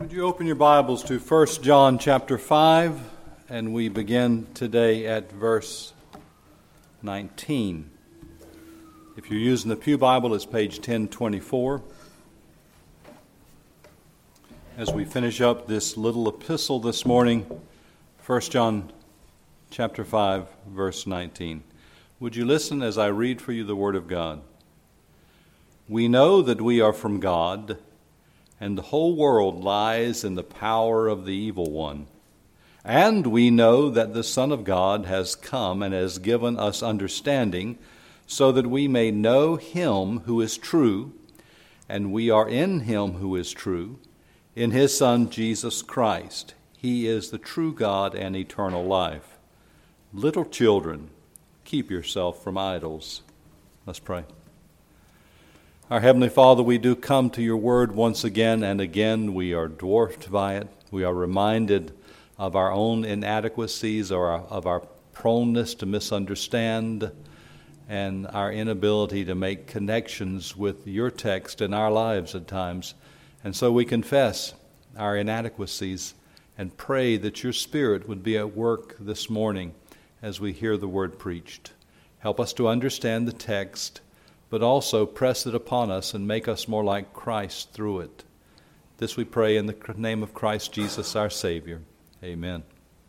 Would you open your Bibles to 1 John chapter 5, and we begin today at verse 19. If you're using the Pew Bible, it's page 1024. As we finish up this little epistle this morning, 1 John chapter 5, verse 19. Would you listen as I read for you the Word of God? We know that we are from God, and the whole world lies in the power of the evil one. And we know that the Son of God has come and has given us understanding, so that we may know him who is true, and we are in him who is true, in his Son Jesus Christ. He is the true God and eternal life. Little children, keep yourself from idols. Let's pray. Our Heavenly Father, we do come to your word once again and again. We are dwarfed by it. We are reminded of our own inadequacies or of our proneness to misunderstand and our inability to make connections with your text in our lives at times. And so we confess our inadequacies and pray that your Spirit would be at work this morning as we hear the word preached. Help us to understand the text, but also press it upon us and make us more like Christ through it. This we pray in the name of Christ Jesus, our Savior. Amen.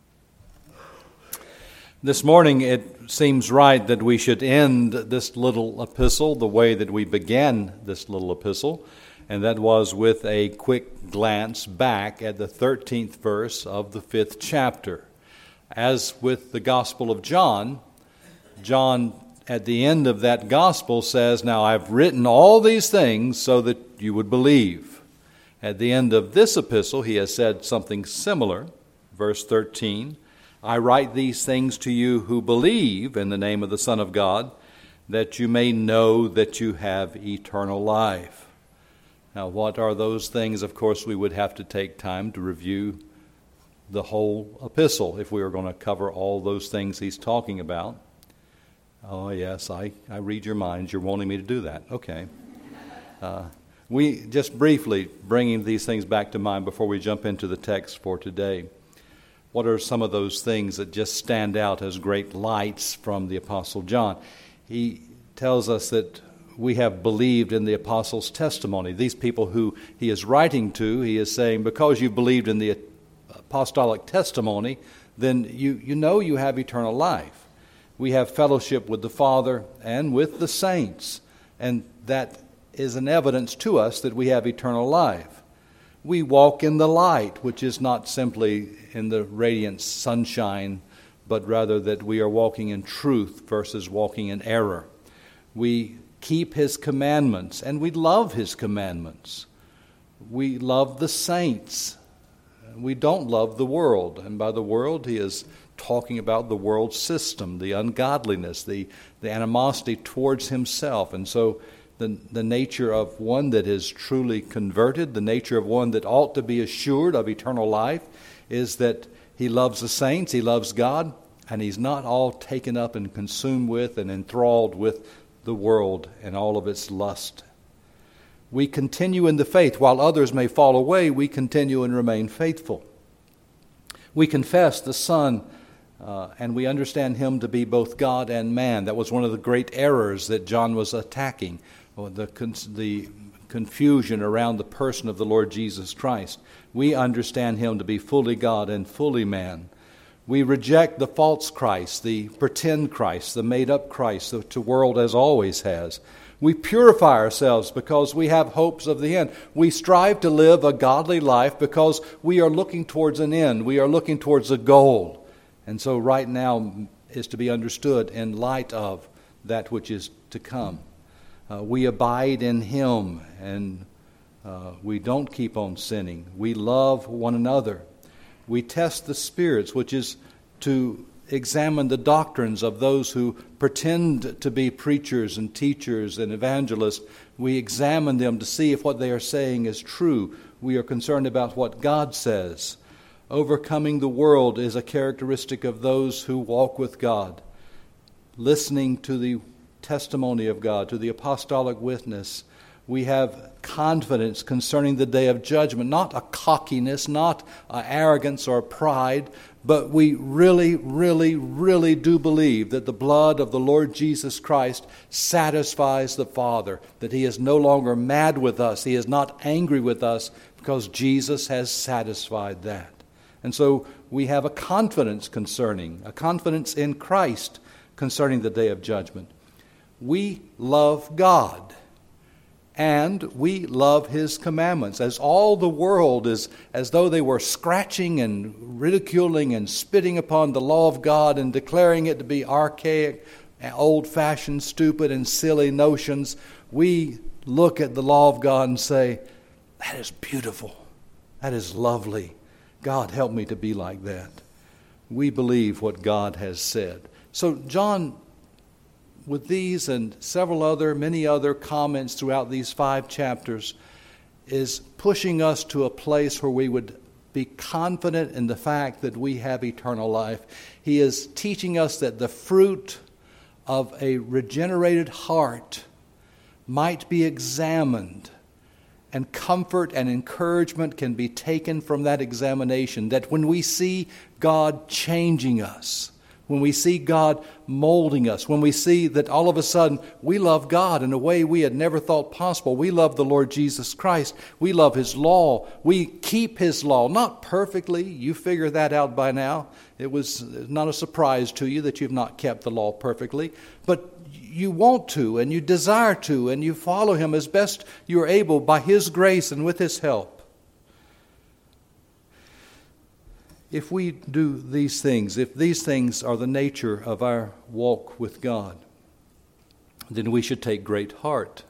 This morning it seems right that we should end this little epistle the way that we began this little epistle, and that was with a quick glance back at the 13th verse of the 5th chapter. As with the Gospel of John, John at the end of that gospel says, "Now I've written all these things so that you would believe." At the end of this epistle, he has said something similar. Verse 13, "I write these things to you who believe in the name of the Son of God, that you may know that you have eternal life." Now, what are those things? Of course, we would have to take time to review the whole epistle if we were going to cover all those things he's talking about. Oh, yes, I read your minds. You're wanting me to do that. Okay. We just briefly bringing these things back to mind before we jump into the text for today. What are some of those things that just stand out as great lights from the Apostle John? He tells us that we have believed in the apostles' testimony. These people who he is writing to, he is saying, because you believed in the apostolic testimony, then you know you have eternal life. We have fellowship with the Father and with the saints, and that is an evidence to us that we have eternal life. We walk in the light, which is not simply in the radiant sunshine, but rather that we are walking in truth versus walking in error. We keep his commandments, and we love his commandments. We love the saints. We don't love the world, and by the world he is talking about the world system, the ungodliness, the animosity towards himself. And so the nature of one that is truly converted, the nature of one that ought to be assured of eternal life, is that he loves the saints, he loves God, and he's not all taken up and consumed with and enthralled with the world and all of its lust. We continue in the faith. While others may fall away, we continue and remain faithful. We confess the Son, and we understand him to be both God and man. That was one of the great errors that John was attacking, the confusion around the person of the Lord Jesus Christ. We understand him to be fully God and fully man. We reject the false Christ, the pretend Christ, the made-up Christ that the world as always has. We purify ourselves because we have hopes of the end. We strive to live a godly life because we are looking towards an end. We are looking towards a goal. And so right now is to be understood in light of that which is to come. We abide in him, and we don't keep on sinning. We love one another. We test the spirits, which is to examine the doctrines of those who pretend to be preachers and teachers and evangelists. We examine them to see if what they are saying is true. We are concerned about what God says. Overcoming the world is a characteristic of those who walk with God. Listening to the testimony of God, to the apostolic witness, We have confidence concerning the day of judgment, not a cockiness, not arrogance or pride, but we really, really, really do believe that the blood of the Lord Jesus Christ satisfies the Father, that He is no longer mad with us, He is not angry with us, because Jesus has satisfied that. And so we have a confidence in Christ concerning the day of judgment. We love God. And we love His commandments. As all the world is, as though they were scratching and ridiculing and spitting upon the law of God and declaring it to be archaic, old-fashioned, stupid, and silly notions, we look at the law of God and say, that is beautiful. That is lovely. God, help me to be like that. We believe what God has said. So John, with these and many other comments throughout these 5 chapters, is pushing us to a place where we would be confident in the fact that we have eternal life. He is teaching us that the fruit of a regenerated heart might be examined, and comfort and encouragement can be taken from that examination, that when we see God changing us, when we see God molding us, when we see that all of a sudden we love God in a way we had never thought possible. We love the Lord Jesus Christ. We love His law. We keep His law, not perfectly. You figure that out by now. It was not a surprise to you that you've not kept the law perfectly. But you want to, and you desire to, and you follow Him as best you are able by His grace and with His help. If we do these things, if these things are the nature of our walk with God, then we should take great heart,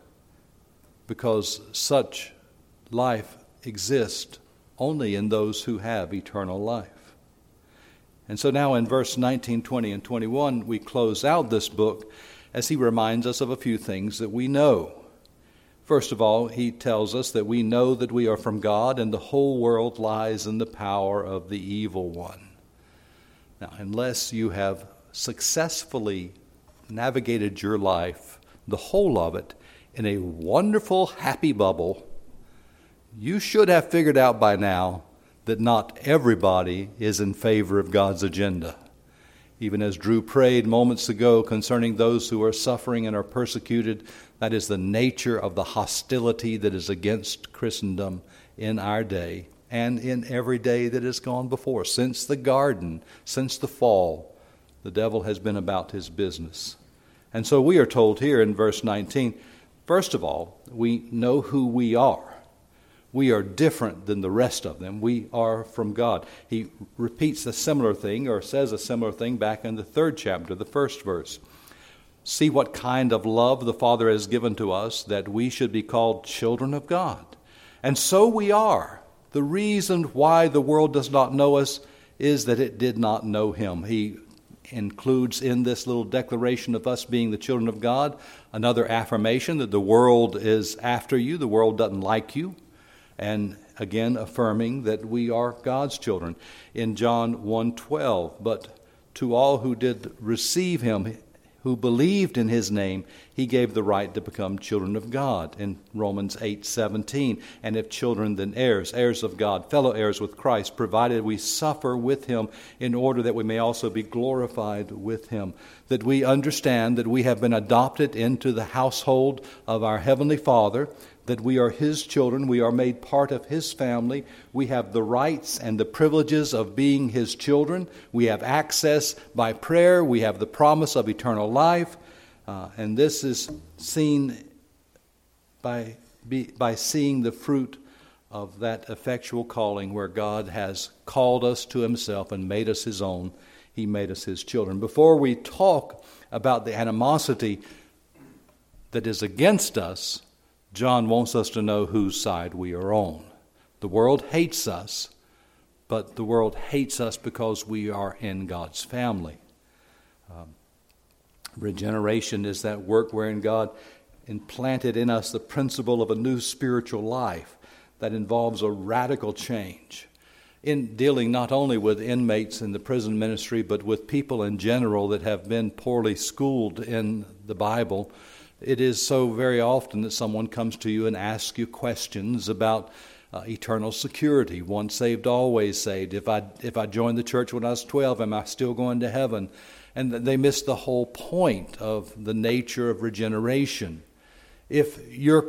because such life exists only in those who have eternal life. And so now in verse 19, 20, and 21, we close out this book as he reminds us of a few things that we know. First of all, he tells us that we know that we are from God and the whole world lies in the power of the evil one. Now, unless you have successfully navigated your life, the whole of it, in a wonderful, happy bubble, you should have figured out by now that not everybody is in favor of God's agenda. Even as Drew prayed moments ago concerning those who are suffering and are persecuted, that is the nature of the hostility that is against Christendom in our day and in every day that has gone before. Since the garden, since the fall, the devil has been about his business. And so we are told here in verse 19, first of all, we know who we are. We are different than the rest of them. We are from God. He repeats a similar thing, or says a similar thing, back in the 3rd chapter, the 1st verse. See what kind of love the Father has given to us, that we should be called children of God. And so we are. The reason why the world does not know us is that it did not know Him. He includes in this little declaration of us being the children of God another affirmation that the world is after you, the world doesn't like you. And again, affirming that we are God's children. In John 1:12, but to all who did receive Him, who believed in His name, He gave the right to become children of God. In Romans 8:17, and if children, then heirs, heirs of God, fellow heirs with Christ, provided we suffer with Him in order that we may also be glorified with Him. That we understand that we have been adopted into the household of our Heavenly Father, that we are His children, we are made part of His family, we have the rights and the privileges of being His children, we have access by prayer, we have the promise of eternal life, and this is seen by seeing the fruit of that effectual calling where God has called us to Himself and made us His own. He made us His children. Before we talk about the animosity that is against us, John wants us to know whose side we are on. The world hates us, but the world hates us because we are in God's family. Regeneration is that work wherein God implanted in us the principle of a new spiritual life that involves a radical change. In dealing not only with inmates in the prison ministry, but with people in general that have been poorly schooled in the Bible, it is so very often that someone comes to you and asks you questions about eternal security. Once saved, always saved. If I joined the church when I was 12, am I still going to heaven? And they miss the whole point of the nature of regeneration. If your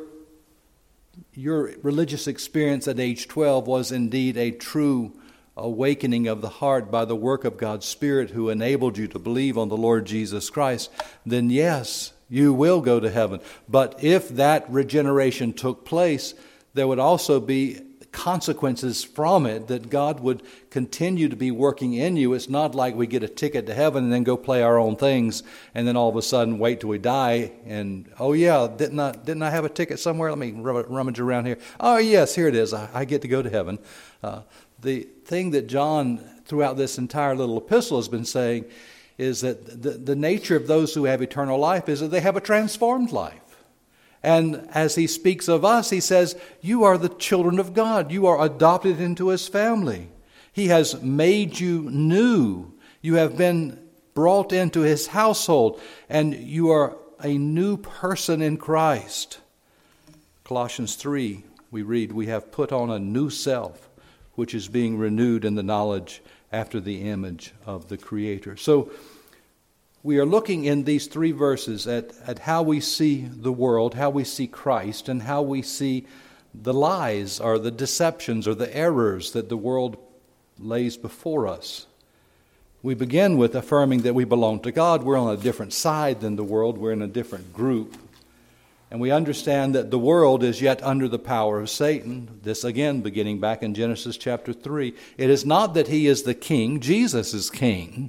religious experience at age 12 was indeed a true awakening of the heart by the work of God's Spirit who enabled you to believe on the Lord Jesus Christ, then yes, you will go to heaven. But if that regeneration took place, there would also be consequences from it that God would continue to be working in you. It's not like we get a ticket to heaven and then go play our own things and then all of a sudden wait till we die and, oh yeah, didn't I have a ticket somewhere? Let me rummage around here. Oh yes, here it is. I get to go to heaven. The thing that John throughout this entire little epistle has been saying is that the nature of those who have eternal life is that they have a transformed life. And as he speaks of us, he says, you are the children of God. You are adopted into his family. He has made you new. You have been brought into his household, and you are a new person in Christ. Colossians 3, we read, we have put on a new self, which is being renewed in the knowledge after the image of the Creator. So we are looking in these three verses at how we see the world, how we see Christ, and how we see the lies or the deceptions or the errors that the world lays before us. We begin with affirming that we belong to God. We're on a different side than the world. We're in a different group. And we understand that the world is yet under the power of Satan. This again, beginning back in Genesis chapter 3. It is not that he is the king. Jesus is king.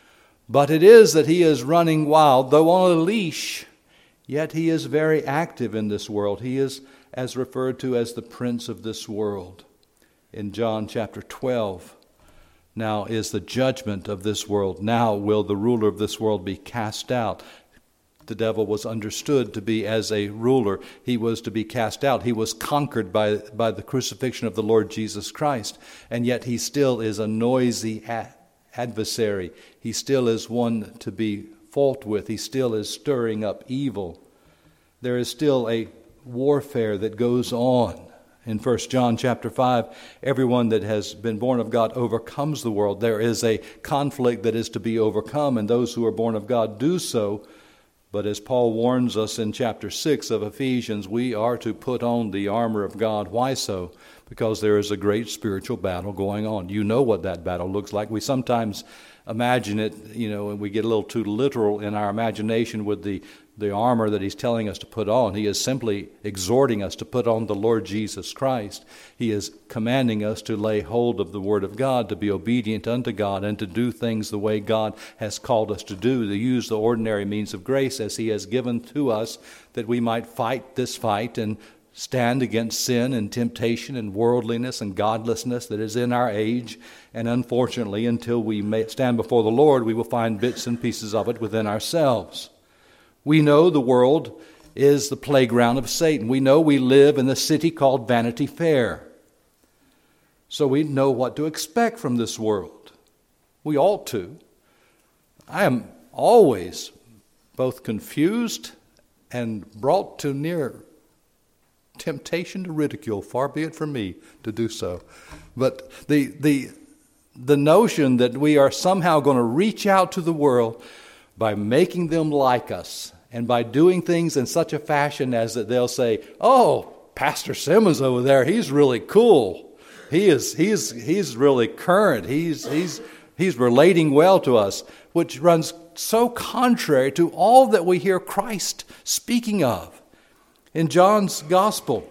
But it is that he is running wild, though on a leash, yet he is very active in this world. He is as referred to as the prince of this world. In John chapter 12, now is the judgment of this world. Now will the ruler of this world be cast out. The devil was understood to be as a ruler. He was to be cast out. He was conquered by the crucifixion of the Lord Jesus Christ. And yet he still is a noisy adversary. He still is one to be fought with. He still is stirring up evil. There is still a warfare that goes on. In 1 John chapter 5, everyone that has been born of God overcomes the world. There is a conflict that is to be overcome, and those who are born of God do so. But as Paul warns us in chapter 6 of Ephesians, we are to put on the armor of God. Why so? Because there is a great spiritual battle going on. You know what that battle looks like. We sometimes imagine it, and we get a little too literal in our imagination with the armor that he's telling us to put on. He is simply exhorting us to put on the Lord Jesus Christ. He is commanding us to lay hold of the Word of God, to be obedient unto God, and to do things the way God has called us to do, to use the ordinary means of grace as he has given to us, that we might fight this fight and stand against sin and temptation and worldliness and godlessness that is in our age. And unfortunately, until we may stand before the Lord, we will find bits and pieces of it within ourselves. We know the world is the playground of Satan. We know we live in the city called Vanity Fair. So we know what to expect from this world. We ought to. I am always both confused and brought to near temptation to ridicule. Far be it from me to do so. But the notion that we are somehow going to reach out to the world by making them like us and by doing things in such a fashion as that they'll say, "Oh, Pastor Simmons over there, he's really cool. He's really current. He's relating well to us," which runs so contrary to all that we hear Christ speaking of. In John's Gospel,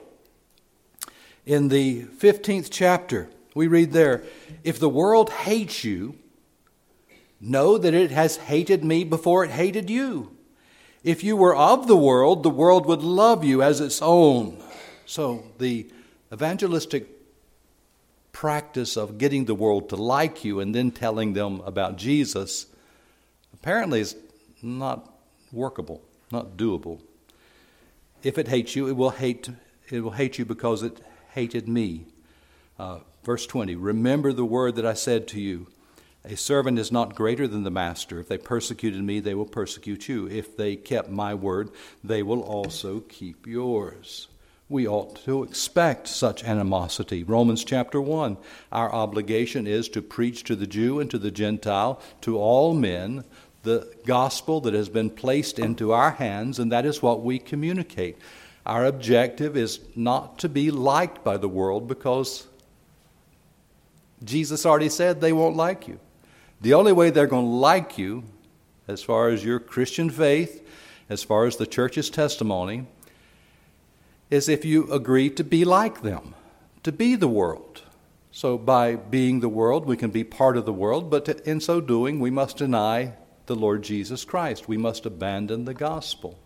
in the 15th chapter, we read there, "If the world hates you, know that it has hated me before it hated you. If you were of the world would love you as its own." So the evangelistic practice of getting the world to like you and then telling them about Jesus apparently is not workable, not doable. If it hates you, it will hate you because it hated me. Verse 20, "Remember the word that I said to you, A servant is not greater than the master. If they persecuted me, they will persecute you. If they kept my word, they will also keep yours. We ought to expect such animosity. Romans chapter 1, our obligation is to preach to the Jew and to the Gentile, to all men, the gospel that has been placed into our hands, and that is what we communicate. Our objective is not to be liked by the world, because Jesus already said they won't like you. The only way they're going to like you, as far as your Christian faith, as far as the church's testimony, is if you agree to be like them, to be the world. So by being the world, we can be part of the world, but in so doing, we must deny the Lord Jesus Christ. We must abandon the gospel.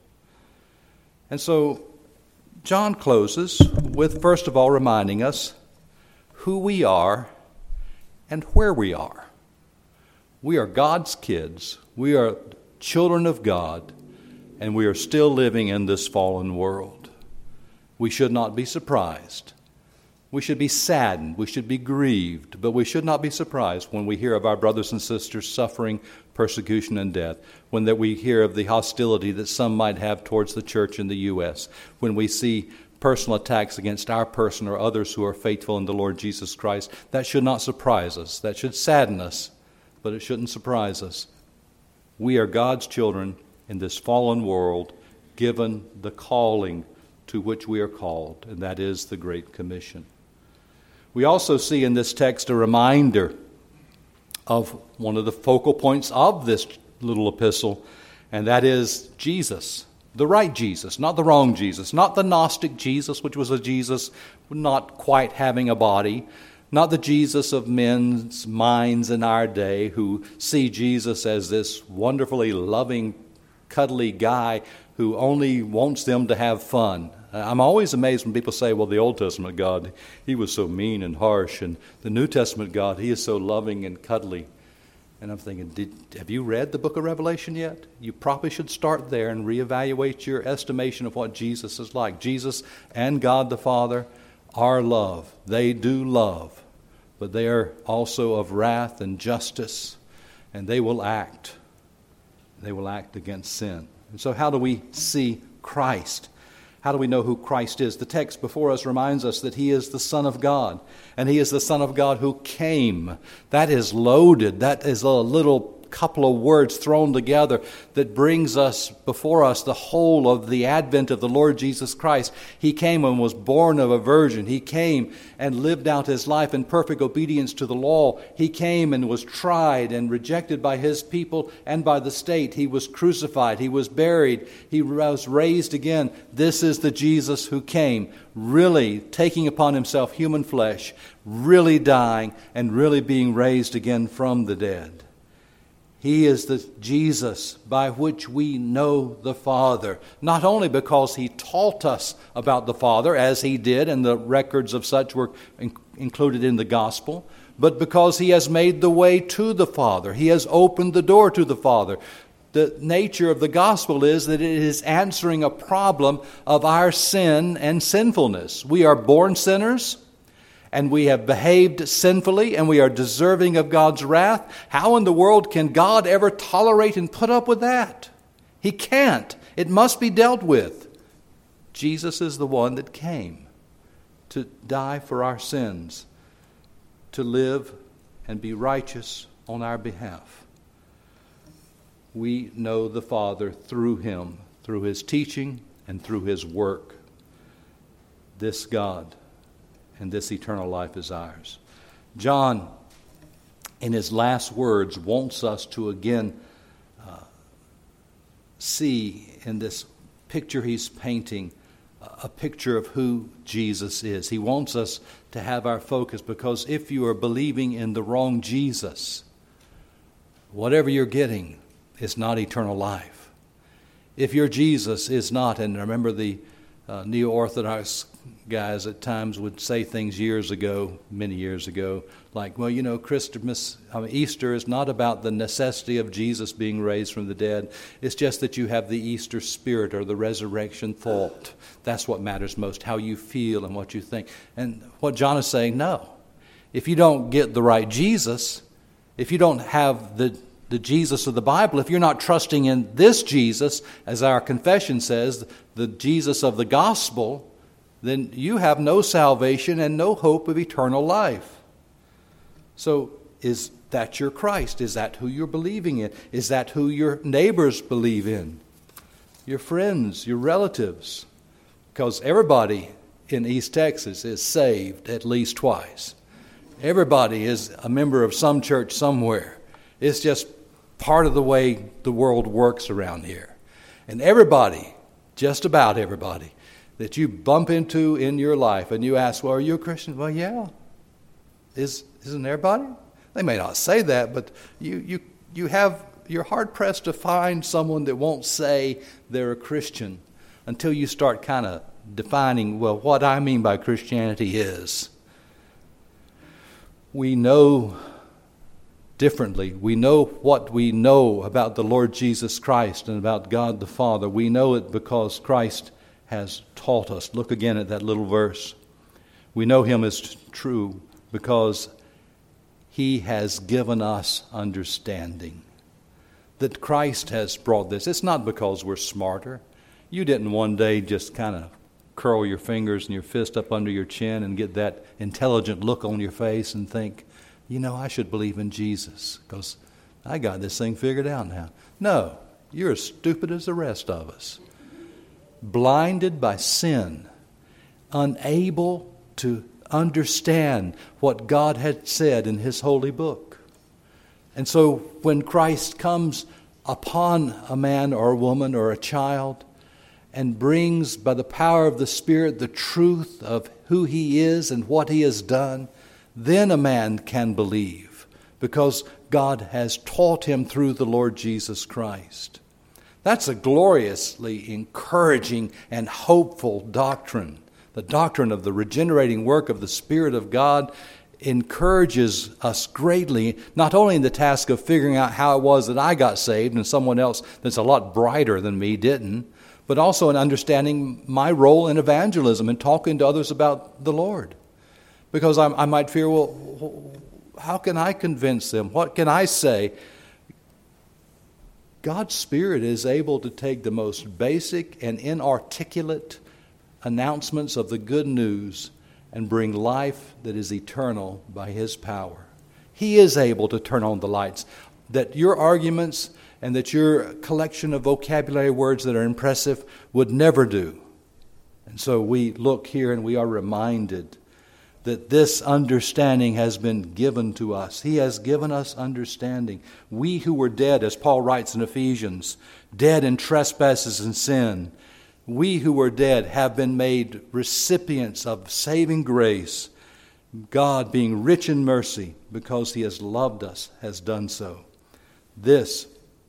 And so John closes with, first of all, reminding us who we are and where we are. We are God's kids. We are children of God, and we are still living in this fallen world. We should not be surprised. We should be saddened. We should be grieved, but we should not be surprised when we hear of our brothers and sisters suffering persecution and death, when that we hear of the hostility that some might have towards the church in the U.S., when we see personal attacks against our person or others who are faithful in the Lord Jesus Christ. That should not surprise us. That should sadden us, but it shouldn't surprise us. We are God's children in this fallen world, given the calling to which we are called, and that is the Great Commission. We also see in this text a reminder of one of the focal points of this little epistle, and that is Jesus, the right Jesus, not the wrong Jesus, not the Gnostic Jesus, which was a Jesus not quite having a body, not the Jesus of men's minds in our day who see Jesus as this wonderfully loving, cuddly guy who only wants them to have fun. I'm always amazed when people say, well, the Old Testament God, he was so mean and harsh, and the New Testament God, he is so loving and cuddly. And I'm thinking, have you read the book of Revelation yet? You probably should start there and reevaluate your estimation of what Jesus is like. Jesus and God the Father are love. They do love, but they are also of wrath and justice, and they will act. They will act against sin. And so how do we see Christ? How do we know who Christ is? The text before us reminds us that he is the Son of God, and he is the Son of God who came. That is loaded. That is a little couple of words thrown together that brings us before us the whole of the advent of the Lord Jesus Christ. He came and was born of a virgin. He came and lived out his life in perfect obedience to the law. He came and was tried and rejected by his people and by the state. He was crucified. He was buried. He was raised again. This is the Jesus who came, really taking upon himself human flesh, really dying and really being raised again from the dead. He is the Jesus by which we know the Father, not only because he taught us about the Father, as he did, and the records of such were included in the gospel, but because he has made the way to the Father. He has opened the door to the Father. The nature of the gospel is that it is answering a problem of our sin and sinfulness. We are born sinners, and we have behaved sinfully, and we are deserving of God's wrath. How in the world can God ever tolerate and put up with that? He can't. It must be dealt with. Jesus is the one that came to die for our sins, to live and be righteous on our behalf. We know the Father through him, through his teaching and through his work. This God and this eternal life is ours. John, in his last words, wants us to again see in this picture he's painting a picture of who Jesus is. He wants us to have our focus, because if you are believing in the wrong Jesus, whatever you're getting is not eternal life. If your Jesus is not, and remember the neo-Orthodox guys at times would say things many years ago, like, well, Easter is not about the necessity of Jesus being raised from the dead. It's just that you have the Easter spirit or the resurrection thought. That's what matters most, how you feel and what you think. And what John is saying, no. If you don't get the right Jesus, if you don't have the Jesus of the Bible, if you're not trusting in this Jesus, as our confession says, the Jesus of the gospel, then you have no salvation and no hope of eternal life. So is that your Christ? Is that who you're believing in? Is that who your neighbors believe in? Your friends, your relatives? Because everybody in East Texas is saved at least twice. Everybody is a member of some church somewhere. It's just part of the way the world works around here. And everybody, just about everybody, that you bump into in your life and you ask, well, are you a Christian? Well, yeah. Isn't everybody? They may not say that, but you're hard-pressed to find someone that won't say they're a Christian until you start kind of defining, well, what I mean by Christianity is. We know differently. We know what we know about the Lord Jesus Christ and about God the Father. We know it because Christ has taught us. Look again at that little verse. We know Him as true because He has given us understanding. That Christ has brought this. It's not because we're smarter. You didn't one day just kind of curl your fingers and your fist up under your chin and get that intelligent look on your face and think, I should believe in Jesus because I got this thing figured out now. No, you're as stupid as the rest of us. Blinded by sin, unable to understand what God had said in His holy book. And so when Christ comes upon a man or a woman or a child and brings by the power of the Spirit the truth of who He is and what He has done, then a man can believe because God has taught him through the Lord Jesus Christ. That's a gloriously encouraging and hopeful doctrine. The doctrine of the regenerating work of the Spirit of God encourages us greatly, not only in the task of figuring out how it was that I got saved and someone else that's a lot brighter than me didn't, but also in understanding my role in evangelism and talking to others about the Lord. Because I might fear, well, how can I convince them? What can I say? God's Spirit is able to take the most basic and inarticulate announcements of the good news and bring life that is eternal by His power. He is able to turn on the lights that your arguments and that your collection of vocabulary words that are impressive would never do. And so we look here and we are reminded that this understanding has been given to us. He has given us understanding. We who were dead, as Paul writes in Ephesians, dead in trespasses and sin, we who were dead have been made recipients of saving grace. God, being rich in mercy because He has loved us, has done so. This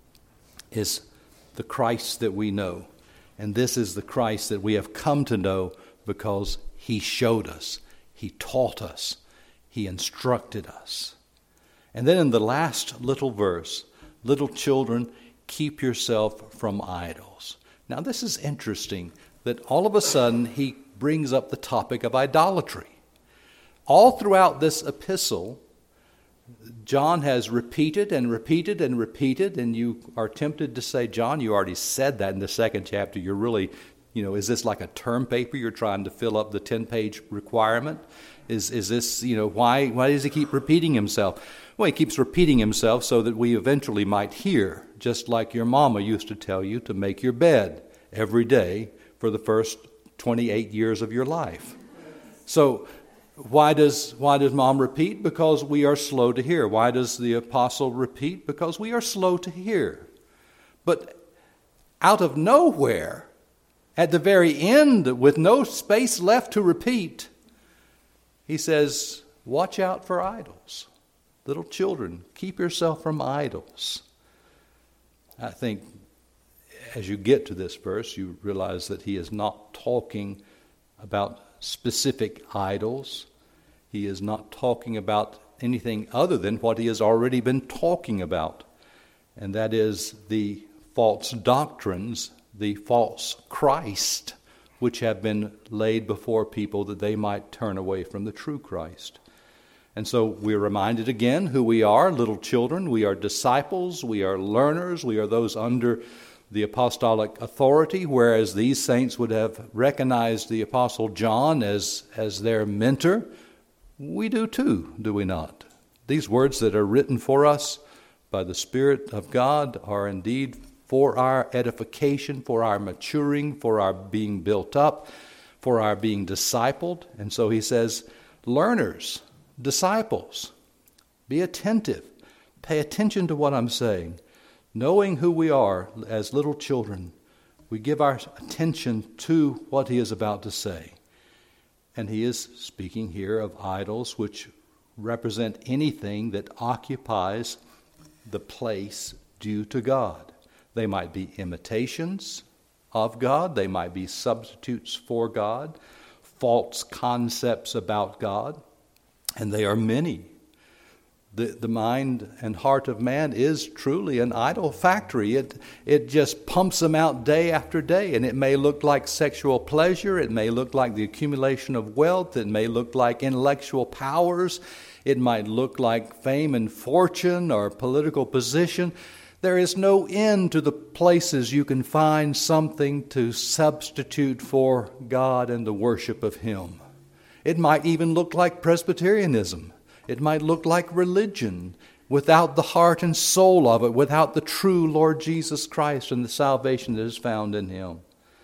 is the Christ that we know. And this is the Christ that we have come to know because He showed us. He taught us. He instructed us. And then in the last little verse, little children, keep yourself from idols. Now this is interesting that all of a sudden he brings up the topic of idolatry. All throughout this epistle, John has repeated and repeated and repeated, and you are tempted to say, John, you already said that in the second chapter. You're really, is this like a term paper? You're trying to fill up the 10-page requirement? Is this, why does he keep repeating himself? Well, he keeps repeating himself so that we eventually might hear, just like your mama used to tell you to make your bed every day for the first 28 years of your life. So why does mom repeat? Because we are slow to hear. Why does the apostle repeat? Because we are slow to hear. But out of nowhere, at the very end, with no space left to repeat, he says, watch out for idols. Little children, keep yourself from idols. I think as you get to this verse, you realize that he is not talking about specific idols. He is not talking about anything other than what he has already been talking about, and that is the false doctrines, the false Christ, which have been laid before people that they might turn away from the true Christ. And so we're reminded again who we are, little children. We are disciples, we are learners, we are those under the apostolic authority, whereas these saints would have recognized the Apostle John as their mentor. We do too, do we not? These words that are written for us by the Spirit of God are indeed for our edification, for our maturing, for our being built up, for our being discipled. And so he says, learners, disciples, be attentive, pay attention to what I'm saying. Knowing who we are as little children, we give our attention to what he is about to say. And he is speaking here of idols which represent anything that occupies the place due to God. They might be imitations of God, they might be substitutes for God, false concepts about God, and they are many. The mind and heart of man is truly an idol factory. It just pumps them out day after day, and it may look like sexual pleasure, it may look like the accumulation of wealth, it may look like intellectual powers, it might look like fame and fortune or political position. There is no end to the places you can find something to substitute for God and the worship of Him. It might even look like Presbyterianism. It might look like religion without the heart and soul of it, without the true Lord Jesus Christ and the salvation that is found in Him.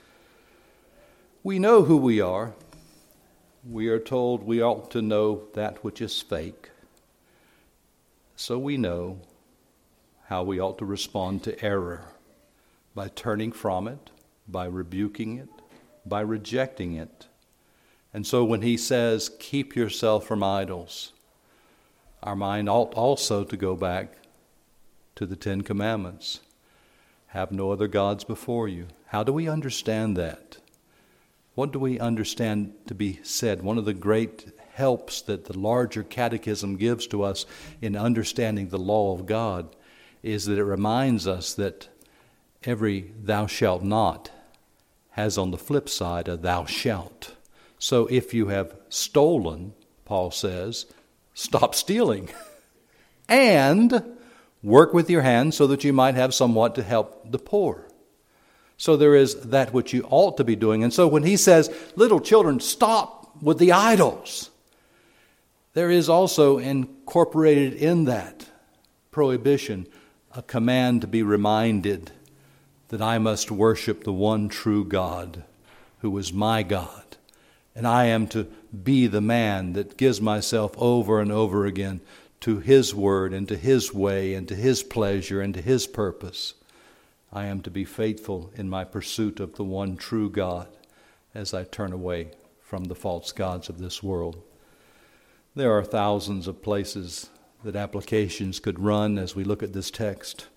We know who we are. We are told we ought to know that which is fake. So we know how we ought to respond to error by turning from it, by rebuking it, by rejecting it. And so when he says, keep yourself from idols, our mind ought also to go back to the Ten Commandments. Have no other gods before you. How do we understand that? What do we understand to be said? One of the great helps that the larger catechism gives to us in understanding the law of God is that it reminds us that every thou shalt not has on the flip side a thou shalt. So if you have stolen, Paul says, stop stealing and work with your hands so that you might have somewhat to help the poor. So there is that which you ought to be doing. And so when he says, little children, stop with the idols, there is also incorporated in that prohibition a command to be reminded that I must worship the one true God who is my God. And I am to be the man that gives myself over and over again to His word and to His way and to His pleasure and to His purpose. I am to be faithful in my pursuit of the one true God as I turn away from the false gods of this world. There are thousands of places that applications could run as we look at this text.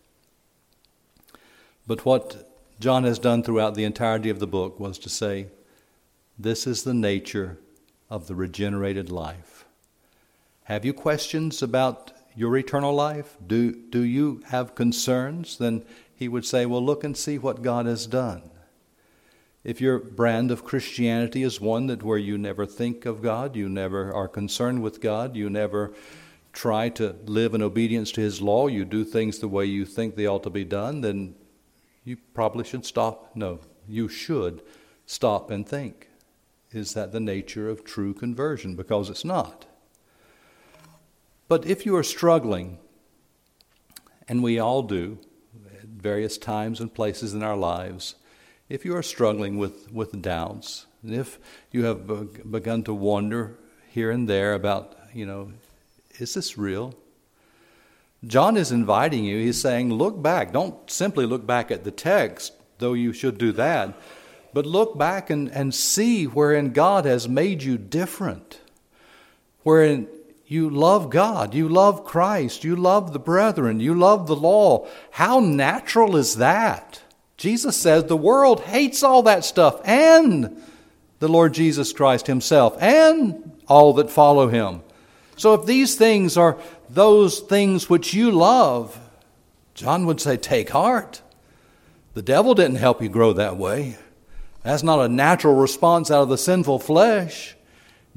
But what John has done throughout the entirety of the book was to say, this is the nature of the regenerated life. Have you questions about your eternal life? Do you have concerns? Then he would say, well, look and see what God has done. If your brand of Christianity is one that where you never think of God, you never are concerned with God, you never try to live in obedience to His law, you do things the way you think they ought to be done, then you probably should stop. No, you should stop and think. Is that the nature of true conversion? Because it's not. But if you are struggling, and we all do at various times and places in our lives, if you are struggling with doubts, and if you have begun to wonder here and there about, is this real? John is inviting you. He's saying, look back. Don't simply look back at the text, though you should do that. But look back and see wherein God has made you different. Wherein you love God, you love Christ, you love the brethren, you love the law. How natural is that? Jesus says the world hates all that stuff and the Lord Jesus Christ Himself and all that follow Him. So if these things are those things which you love, John would say, take heart. The devil didn't help you grow that way. That's not a natural response out of the sinful flesh.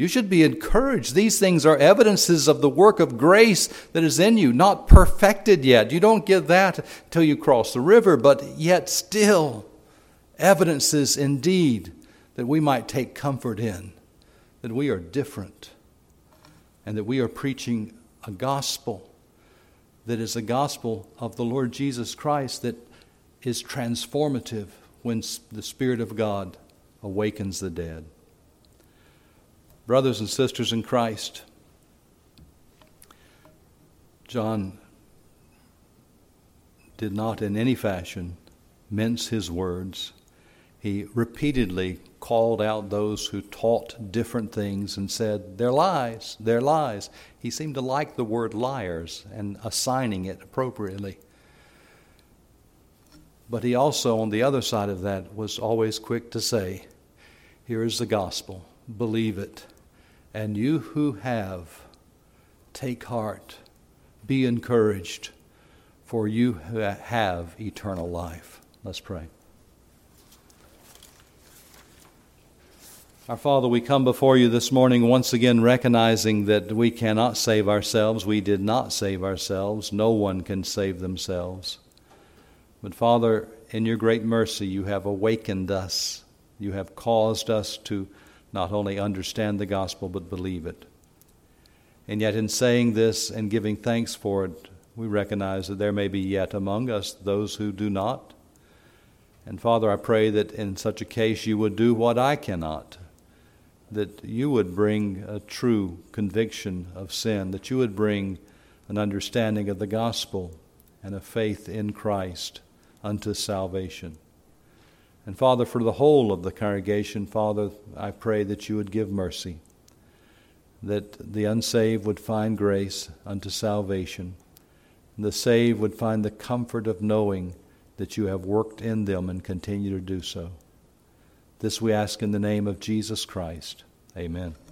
You should be encouraged. These things are evidences of the work of grace that is in you, not perfected yet. You don't get that until you cross the river, but yet still evidences indeed that we might take comfort in, that we are different, and that we are preaching a gospel that is a gospel of the Lord Jesus Christ that is transformative when the Spirit of God awakens the dead. Brothers and sisters in Christ, John did not in any fashion mince his words. He repeatedly called out those who taught different things and said, "They're lies, they're lies." He seemed to like the word liars and assigning it appropriately. But he also, on the other side of that, was always quick to say, "Here is the gospel, believe it. And you who have, take heart, be encouraged, for you have eternal life." Let's pray. Our Father, we come before you this morning once again recognizing that we cannot save ourselves. We did not save ourselves. No one can save themselves. But Father, in your great mercy, you have awakened us. You have caused us to not only understand the gospel, but believe it. And yet in saying this and giving thanks for it, we recognize that there may be yet among us those who do not. And Father, I pray that in such a case you would do what I cannot, that you would bring a true conviction of sin, that you would bring an understanding of the gospel and a faith in Christ unto salvation. And Father, for the whole of the congregation, Father, I pray that you would give mercy, that the unsaved would find grace unto salvation, and the saved would find the comfort of knowing that you have worked in them and continue to do so. This we ask in the name of Jesus Christ. Amen.